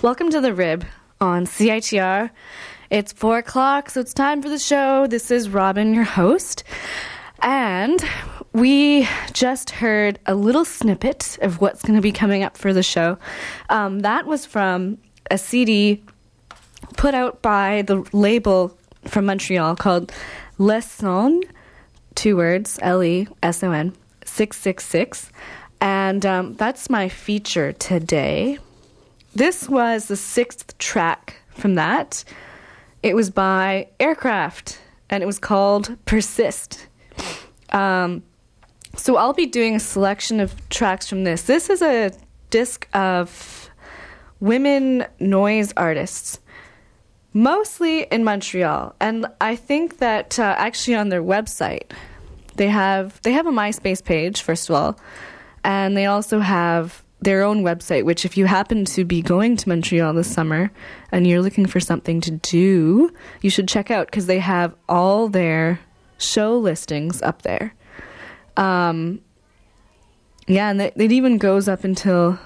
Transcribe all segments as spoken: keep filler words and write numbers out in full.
Welcome to The Rib on C I T R. It's four o'clock, so it's time for the show. This is Robin, your host. And we just heard a little snippet of what's going to be coming up for the show. Um, that was from a C D put out by the label from Montreal called Les Son, two words, L E S O N, six six six. And um, that's my feature today. This was the sixth track from that. It was by Aircraft, and it was called Persist. Um, so I'll be doing a selection of tracks from this. This is a disc of women noise artists, mostly in Montreal. And I think that uh, actually on their website, they have they have a MySpace page, first of all, and they also have their own website, which if you happen to be going to Montreal this summer and you're looking for something to do, you should check out, because they have all their show listings up there. Um, yeah, and it even goes up until,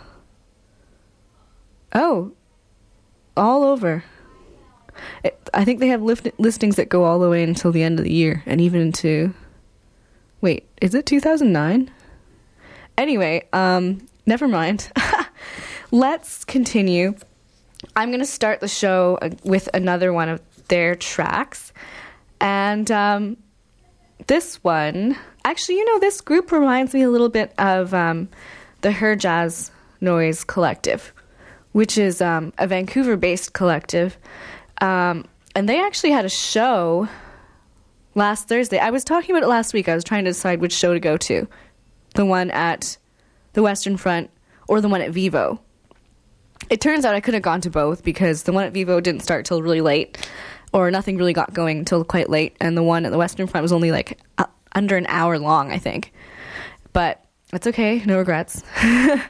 oh, all over. It, I think they have lift, listings that go all the way until the end of the year, and even into, wait, is it two thousand nine? Anyway, um, never mind. Let's continue. I'm going to start the show with another one of their tracks. And um, this one, actually, you know, this group reminds me a little bit of um, the Her Jazz Noise Collective, which is um, a Vancouver-based collective. Um, and they actually had a show last Thursday. I was talking about it last week. I was trying to decide which show to go to. The one at the Western Front or the one at Vivo. It turns out I could have gone to both, because the one at Vivo didn't start till really late, or nothing really got going until quite late, and the one at the Western Front was only like uh, under an hour long, I think. But it's okay, no regrets. uh,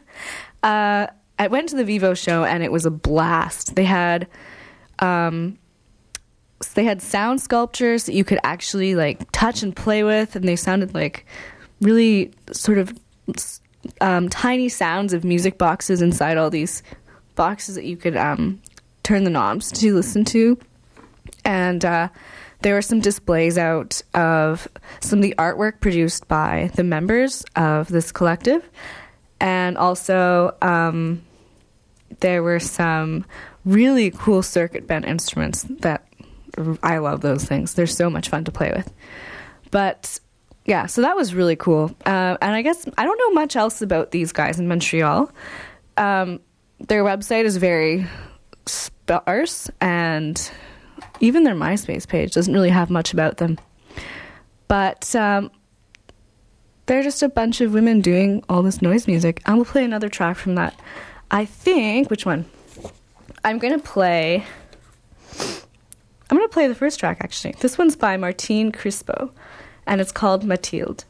I went to the Vivo show, and it was a blast. They had um, they had sound sculptures that you could actually like touch and play with, and they sounded like really sort of um, tiny sounds of music boxes inside all these boxes that you could um, turn the knobs to listen to. And uh, there were some displays out of some of the artwork produced by the members of this collective. And also um, there were some really cool circuit bent instruments that I love those things. They're so much fun to play with. But yeah, so that was really cool. Uh, and I guess I don't know much else about these guys in Montreal. Um, their website is very sparse, and even their MySpace page doesn't really have much about them. But um, they're just a bunch of women doing all this noise music. I will play another track from that. I think, which one? I'm going to play... I'm going to play the first track, actually. This one's by Martine Crispo, and it's called Mathilde.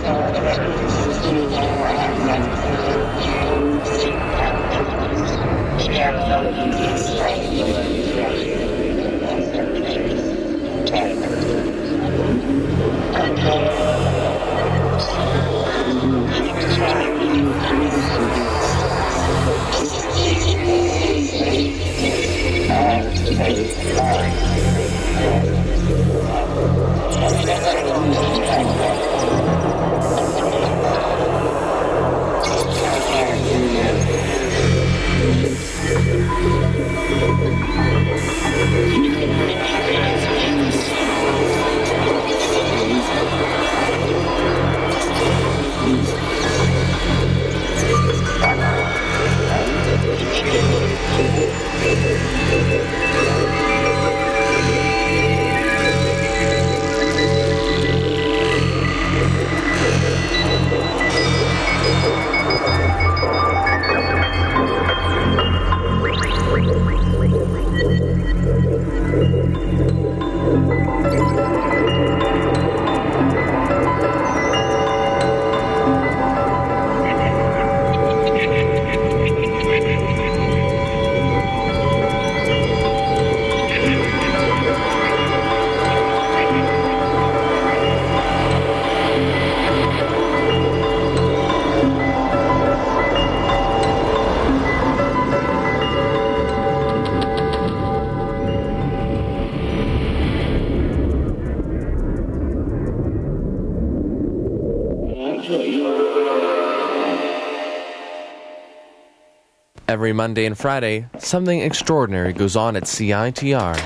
Every Monday and Friday, something extraordinary goes on at C I T R.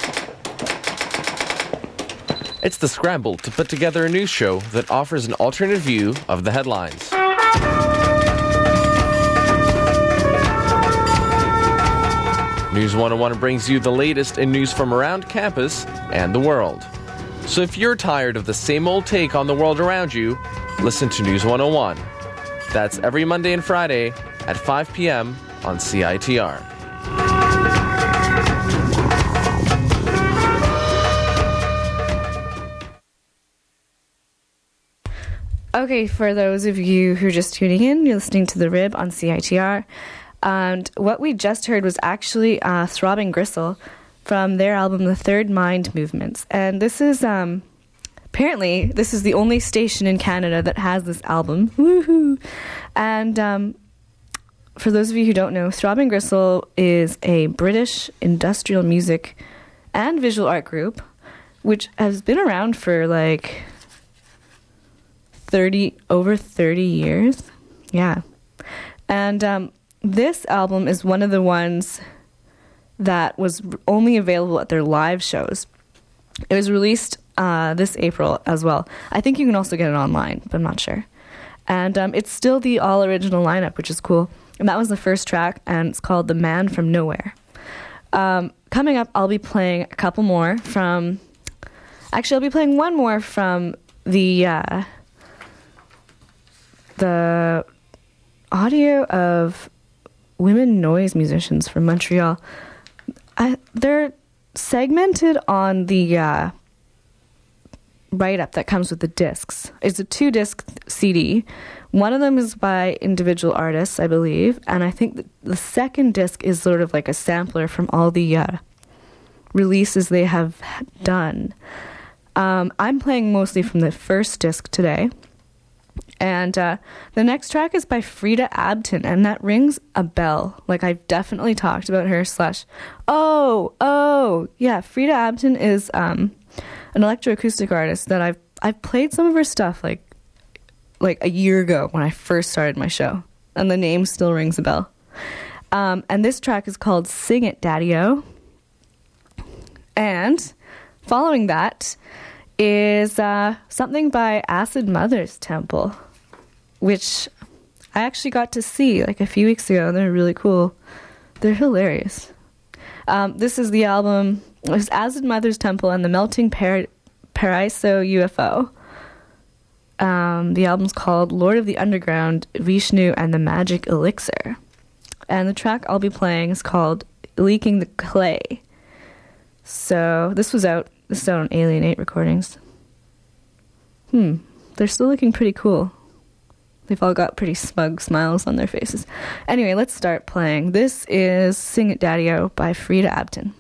It's the scramble to put together a news show that offers an alternate view of the headlines. News one oh one brings you the latest in news from around campus and the world. So if you're tired of the same old take on the world around you, listen to News one oh one. That's every Monday and Friday at five p.m. on C I T R. Okay, for those of you who are just tuning in, you're listening to The Rib on C I T R. And what we just heard was actually uh, Throbbing Gristle from their album The Third Mind Movements. And this is, um, apparently, this is the only station in Canada that has this album. Woohoo! And um, for those of you who don't know, Throbbing Gristle is a British industrial music and visual art group, which has been around for like thirty, over thirty years. Yeah. And um, this album is one of the ones that was only available at their live shows. It was released uh, this April as well. I think you can also get it online, but I'm not sure. And um, it's still the all-original lineup, which is cool. And that was the first track, and it's called The Man From Nowhere. Um, coming up, I'll be playing a couple more from... Actually, I'll be playing one more from the... Uh, the audio of women noise musicians from Montreal. I, they're segmented on the uh, write-up that comes with the discs. It's a two-disc C D. One of them is by individual artists, I believe, and I think the second disc is sort of like a sampler from all the uh, releases they have done. Um, I'm playing mostly from the first disc today. And uh, the next track is by Frida Abton, and that rings a bell. Like, I've definitely talked about her slash... Oh, oh, yeah, Frida Abton is um, an electroacoustic artist that I've I've played some of her stuff, like, like a year ago when I first started my show. And the name still rings a bell. Um, and this track is called Sing It, Daddy-O. And following that is uh, something by Acid Mothers Temple, which I actually got to see like a few weeks ago. They're really cool. They're hilarious. Um, this is the album. It's Acid Mothers Temple and the Melting Par- Paraiso U F O. Um, the album's called Lord of the Underground, Vishnu and the Magic Elixir. And the track I'll be playing is called Leaking the Clay. So this was out, this is out on Alienate Recordings. Hmm, they're still looking pretty cool. They've all got pretty smug smiles on their faces. Anyway, let's start playing. This is Sing It Daddy-O by Frida Abton.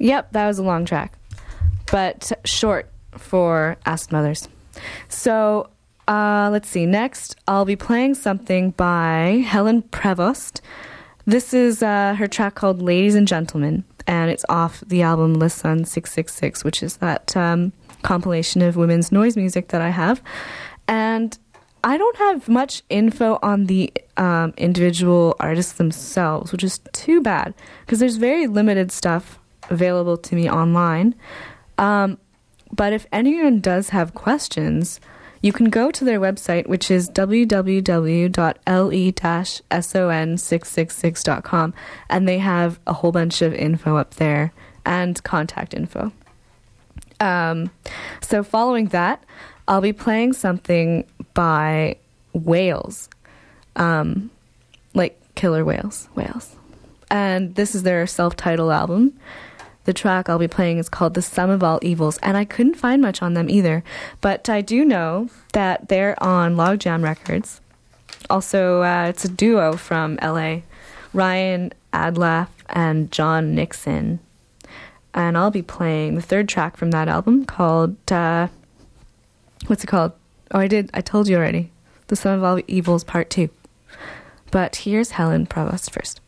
Yep, that was a long track, but short for Ask Mothers. So uh, let's see. Next, I'll be playing something by Helen Prevost. This is uh, her track called Ladies and Gentlemen, and it's off the album Le Sun six six six, which is that um, compilation of women's noise music that I have. And I don't have much info on the um, individual artists themselves, which is too bad, because there's very limited stuff available to me online. Um, but if anyone does have questions, you can go to their website, which is w w w dot l e dash son six six six dot com, and they have a whole bunch of info up there and contact info. Um, so following that, I'll be playing something by Whales, um, like Killer Whales, Whales. And this is their self-titled album. The track I'll be playing is called The Sum of All Evils, and I couldn't find much on them either. But I do know that they're on Logjam Records. Also, uh, it's a duo from L A, Ryan Adlaff and John Nixon. And I'll be playing the third track from that album called, uh, what's it called? Oh, I did, I told you already. The Sum of All Evils Part two. But here's Helen Prevost first.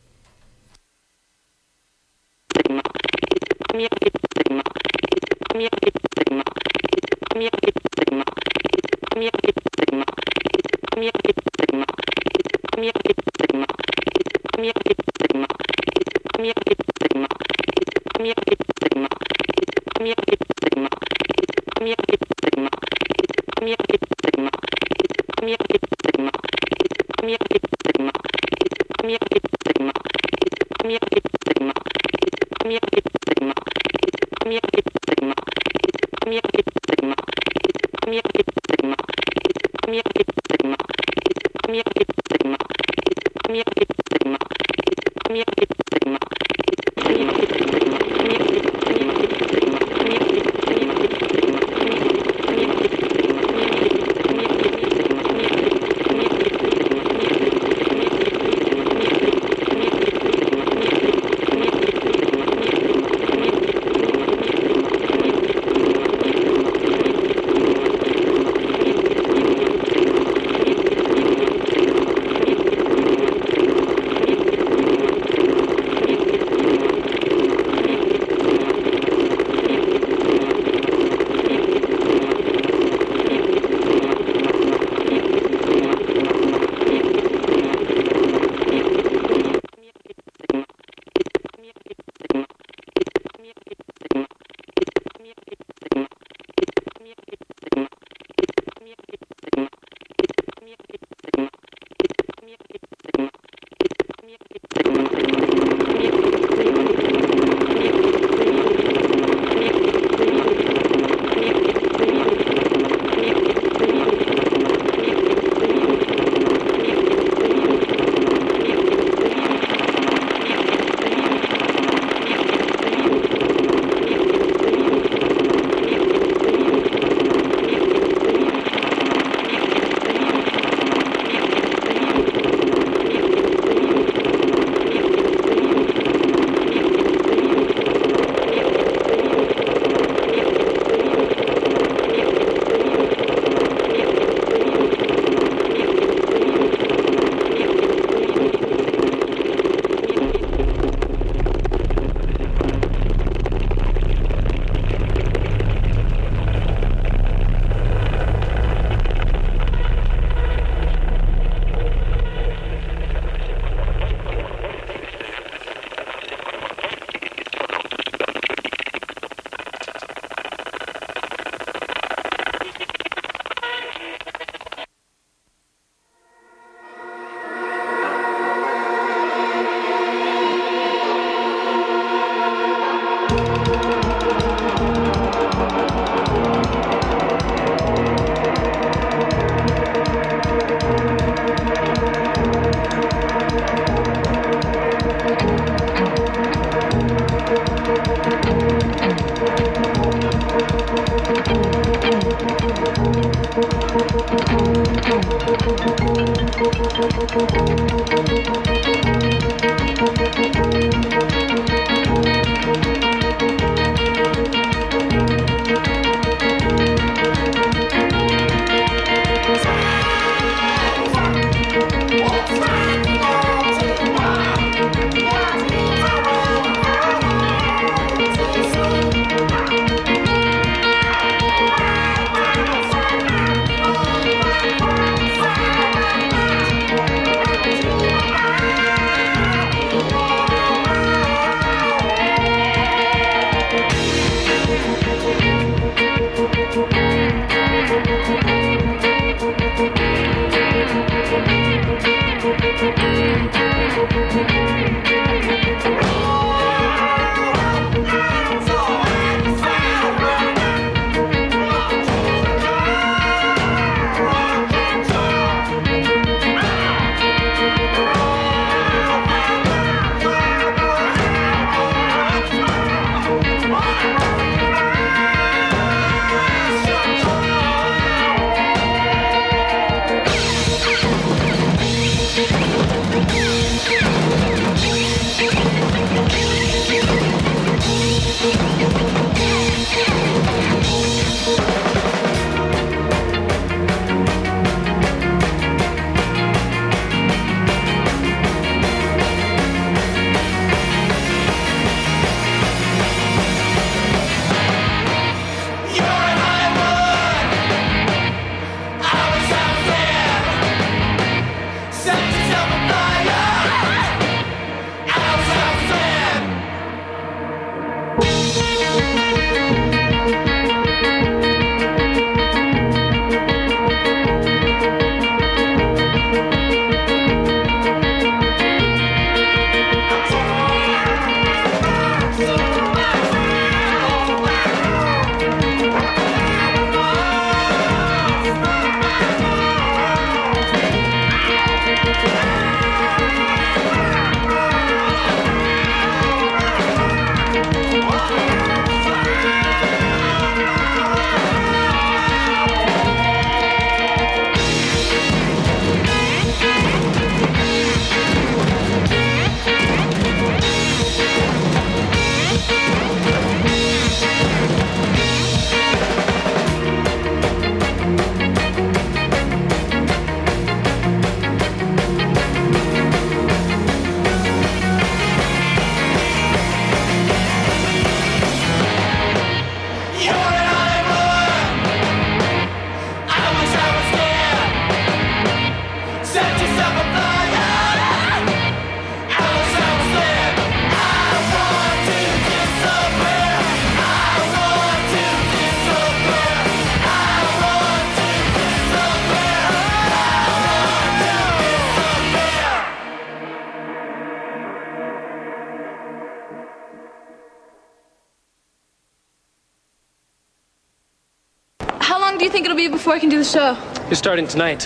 before I can do the show? You're starting tonight.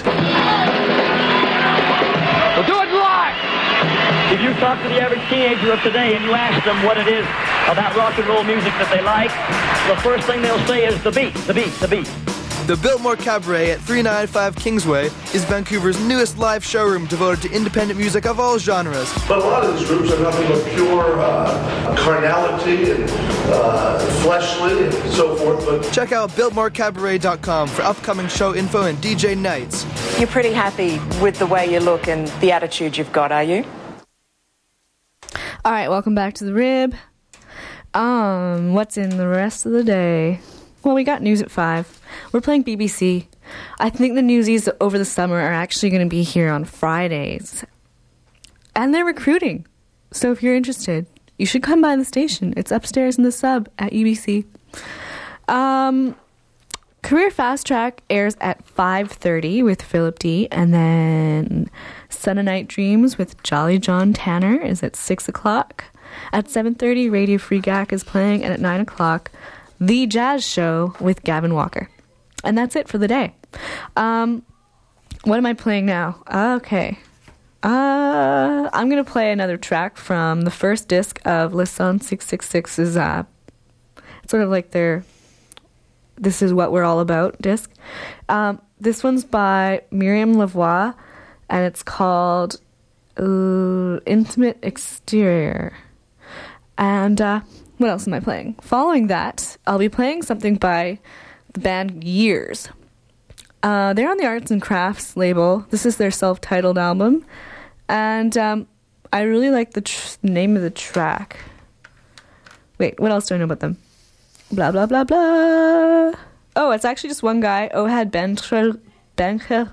We'll do it live! If you talk to the average teenager of today and you ask them what it is about rock and roll music that they like, the first thing they'll say is the beat, the beat, the beat. The Biltmore Cabaret at three ninety-five Kingsway is Vancouver's newest live showroom devoted to independent music of all genres. But a lot of these groups are nothing but pure uh, carnality and uh, fleshly and so forth. But check out biltmore cabaret dot com for upcoming show info and D J nights. You're pretty happy with the way you look and the attitude you've got, are you? All right, welcome back to the Rib. Um, what's in the rest of the day? Well, we got news at five. We're playing B B C. I think the newsies over the summer are actually going to be here on Fridays. And they're recruiting. So if you're interested, you should come by the station. It's upstairs in the sub at U B C. Um, Career Fast Track airs at five thirty with Philip D. And then Sun and Night Dreams with Jolly John Tanner is at six o'clock. At seven thirty, Radio Free G A C is playing. And at nine o'clock, The Jazz Show with Gavin Walker. And that's it for the day. Um, what am I playing now? Okay. Uh, I'm going to play another track from the first disc of Listen six six six's, uh, it's sort of like their This Is What We're All About disc. Um, this one's by Miriam Lavoie, and it's called uh, Intimate Exterior. And uh, what else am I playing? Following that, I'll be playing something by the band Years. Uh, they're on the Arts and Crafts label. This is their self-titled album. And um, I really like the tr- name of the track. Wait, what else do I know about them? Blah, blah, blah, blah. Oh, it's actually just one guy, Ohad Bencher. Bencher.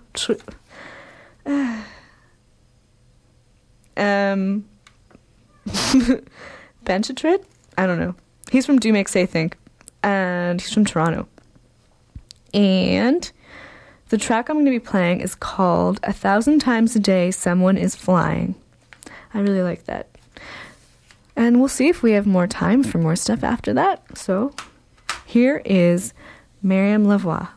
Um, Benchetrit? I don't know. He's from Do Make Say Think. And he's from Toronto. And the track I'm going to be playing is called A Thousand Times a Day Someone is Flying. I really like that. And we'll see if we have more time for more stuff after that. So here is Miriam Lavoie.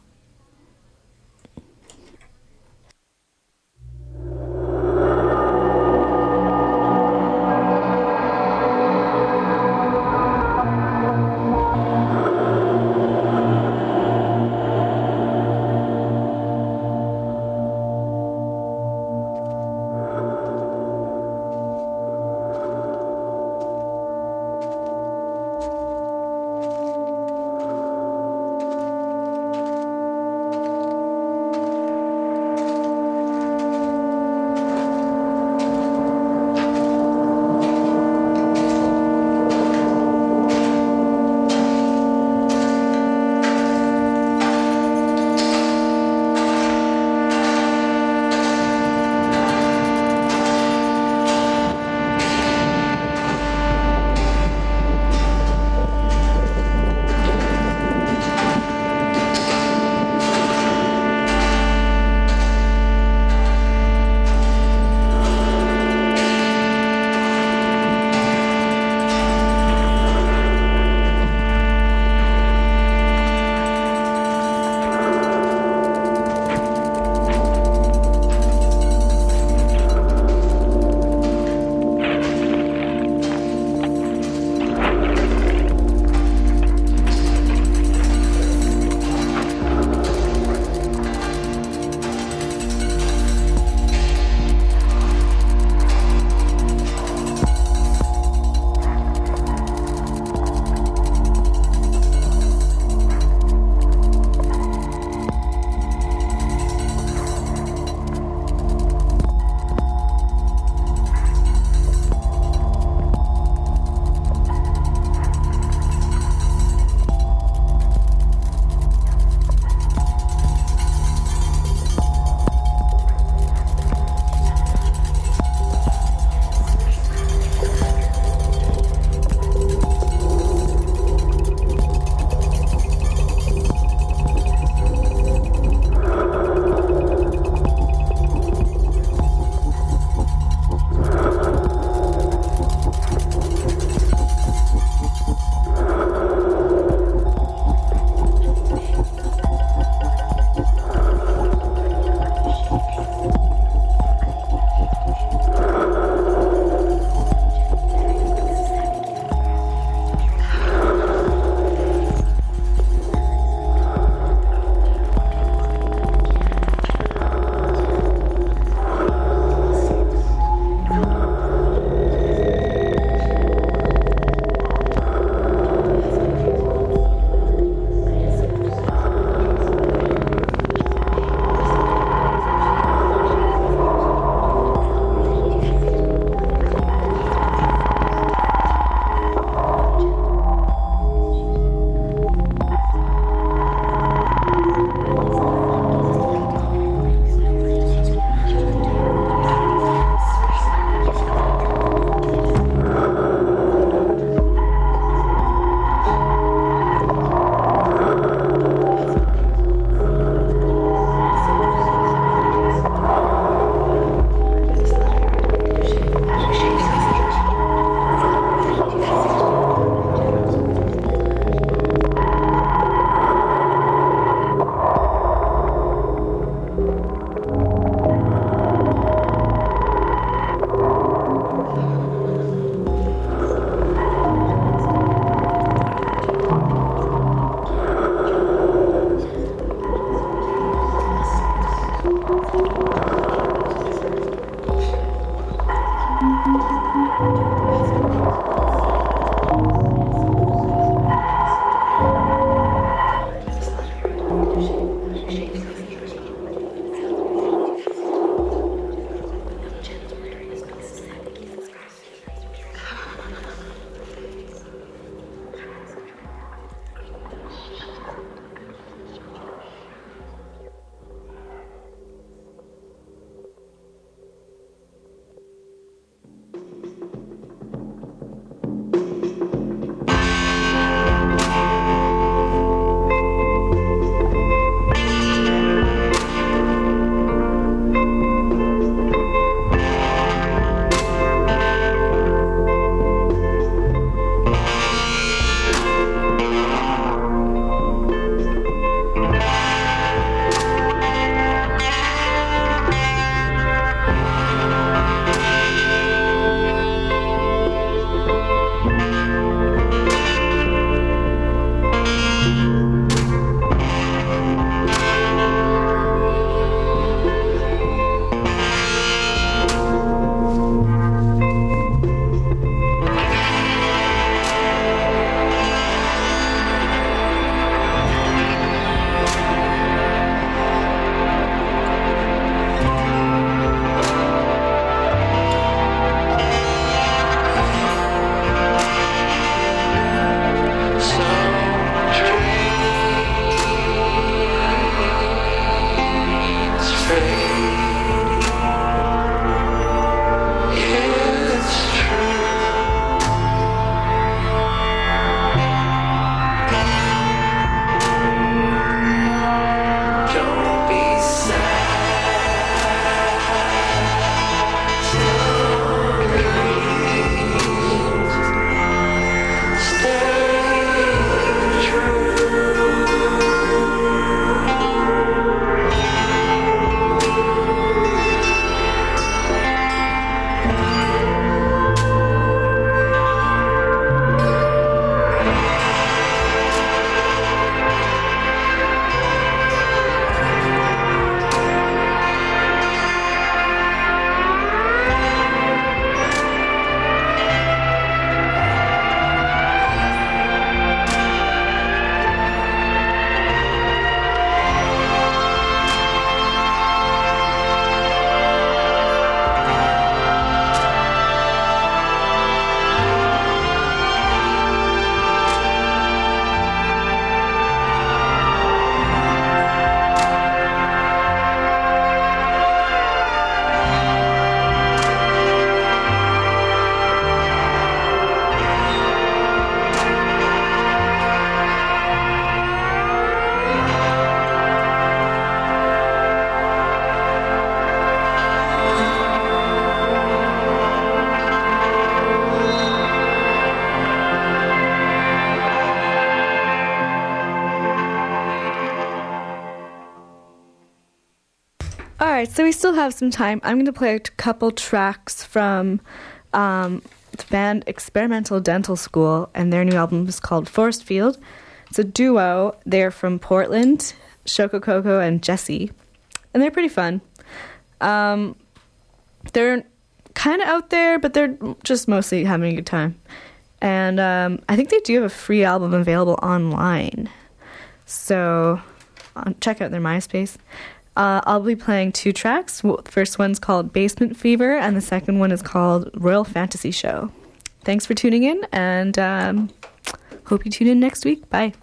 All right, so we still have some time. I'm going to play a couple tracks from um, the band Experimental Dental School, and their new album is called Forest Field. It's a duo. They're from Portland, Shoko Coco and Jesse, and they're pretty fun. Um, they're kind of out there, but they're just mostly having a good time. And um, I think they do have a free album available online, so um, check out their MySpace. Uh, I'll be playing two tracks. The first one's called Basement Fever, and the second one is called Royal Fantasy Show. Thanks for tuning in, and um, hope you tune in next week. Bye.